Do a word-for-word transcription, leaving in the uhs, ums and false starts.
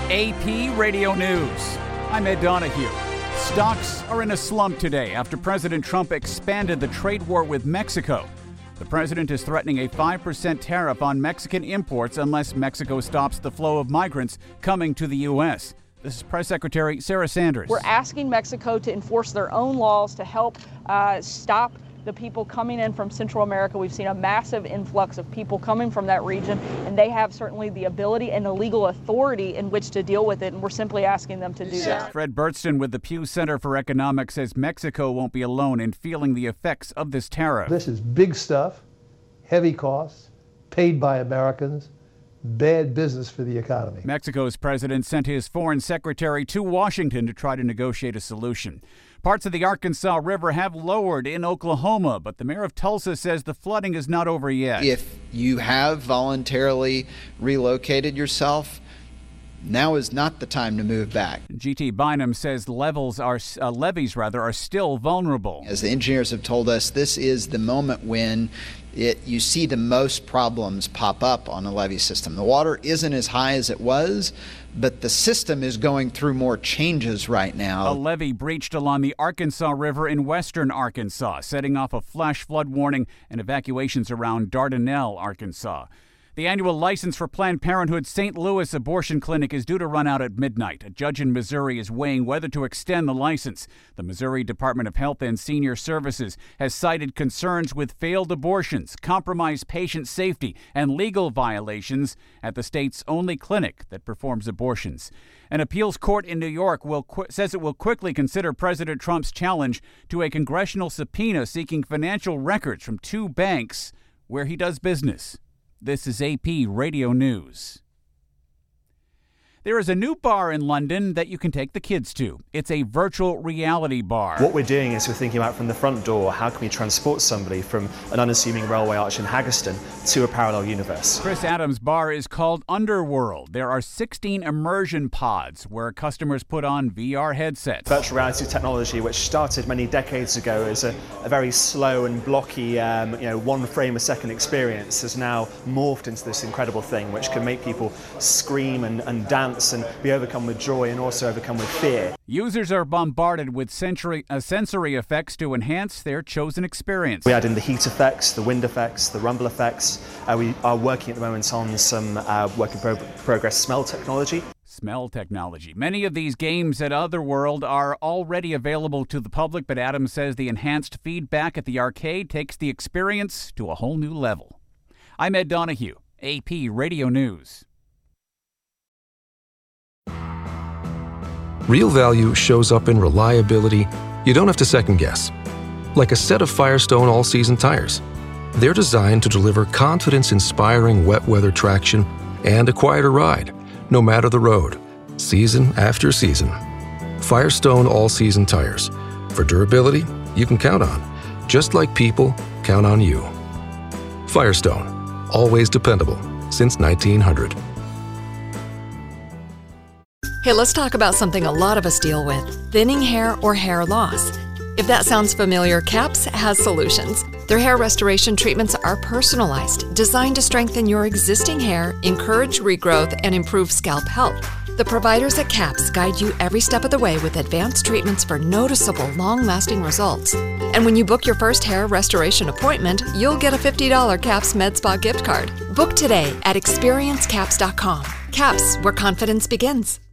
A P Radio News. I'm Ed Donahue. Stocks are in a slump today after President Trump expanded the trade war with Mexico. The president is threatening a five percent tariff on Mexican imports unless Mexico stops the flow of migrants coming to the U S. This is Press Secretary Sarah Sanders. We're asking Mexico to enforce their own laws to help uh, stop the people coming in from Central America. We've seen a massive influx of people coming from that region, and they have certainly the ability and the legal authority in which to deal with it, and we're simply asking them to do that. Fred Burtston with the Pew Center for Economics says Mexico won't be alone in feeling the effects of this tariff. This is big stuff, heavy costs, paid by Americans, bad business for the economy. Mexico's president sent his foreign secretary to Washington to try to negotiate a solution. Parts of the Arkansas River have lowered in Oklahoma, but the mayor of Tulsa says the flooding is not over yet. If you have voluntarily relocated yourself, now is not the time to move back. G T Bynum says levels are uh, levees rather are still vulnerable. As the engineers have told us, this is the moment when it, you see the most problems pop up on a levee system. The water isn't as high as it was, but the system is going through more changes right now. A levee breached along the Arkansas River in western Arkansas, setting off a flash flood warning and evacuations around Dardanelle, Arkansas. The annual license for Planned Parenthood's Saint Louis abortion clinic is due to run out at midnight. A judge in Missouri is weighing whether to extend the license. The Missouri Department of Health and Senior Services has cited concerns with failed abortions, compromised patient safety, and legal violations at the state's only clinic that performs abortions. An appeals court in New York will qu- says it will quickly consider President Trump's challenge to a congressional subpoena seeking financial records from two banks where he does business. This is A P Radio News. There is a new bar in London that you can take the kids to. It's a virtual reality bar. What we're doing is we're thinking about from the front door, how can we transport somebody from an unassuming railway arch in Haggerston to a parallel universe? Chris Adams' bar is called Underworld. There are sixteen immersion pods where customers put on V R headsets. Virtual reality technology, which started many decades ago as a, a very slow and blocky, um, you know, one frame a second experience, has now morphed into this incredible thing which can make people scream and, and dance and be overcome with joy and also overcome with fear. Users are bombarded with sensory, uh, sensory effects to enhance their chosen experience. We add in the heat effects, the wind effects, the rumble effects. Uh, we are working at the moment on some uh, work in pro- progress smell technology. Smell technology. Many of these games at Otherworld are already available to the public, but Adams says the enhanced feedback at the arcade takes the experience to a whole new level. I'm Ed Donahue, A P Radio News. Real value shows up in reliability you don't have to second guess. Like a set of Firestone all-season tires. They're designed to deliver confidence-inspiring wet weather traction and a quieter ride, no matter the road, season after season. Firestone all-season tires. For durability you can count on, just like people count on you. Firestone, always dependable since nineteen hundred. Hey, let's talk about something a lot of us deal with, thinning hair or hair loss. If that sounds familiar, CAPS has solutions. Their hair restoration treatments are personalized, designed to strengthen your existing hair, encourage regrowth, and improve scalp health. The providers at CAPS guide you every step of the way with advanced treatments for noticeable, long-lasting results. And when you book your first hair restoration appointment, you'll get a fifty dollars CAPS MedSpa gift card. Book today at experience caps dot com. CAPS, where confidence begins.